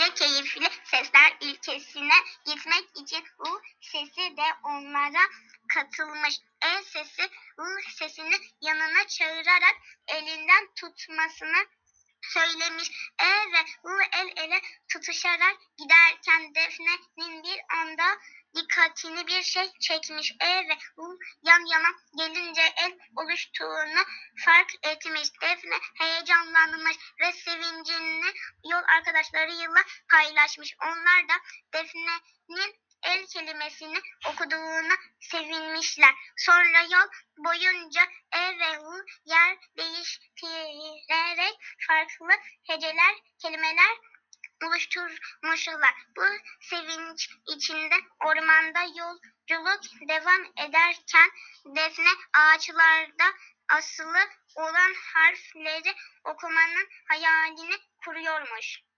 ve keyifli sesler ülkesine gitmek için U sesi de onlara katılmış. E sesi U sesini yanına çağırarak elinden tutmasını söylemiş. E ve U el ele tutuşarak giderken Defne'nin bir anda dikkatini bir şey çekmiş. E ve U yan yana gelince el oluştuğunu fark etmiş. Defne heyecanlanmış ve sevincini yol arkadaşlarıyla paylaşmış. Onlar da Defne'nin el kelimesini okuduğuna sevinmişler. Sonra yol boyunca E ve U yer değiştirerek farklı heceler, kelimeler oluşturmuşlar. Bu sevinç içinde ormanda yolculuk devam ederken Defne ağaçlarda asılı olan harfleri okumanın hayalini kuruyormuş.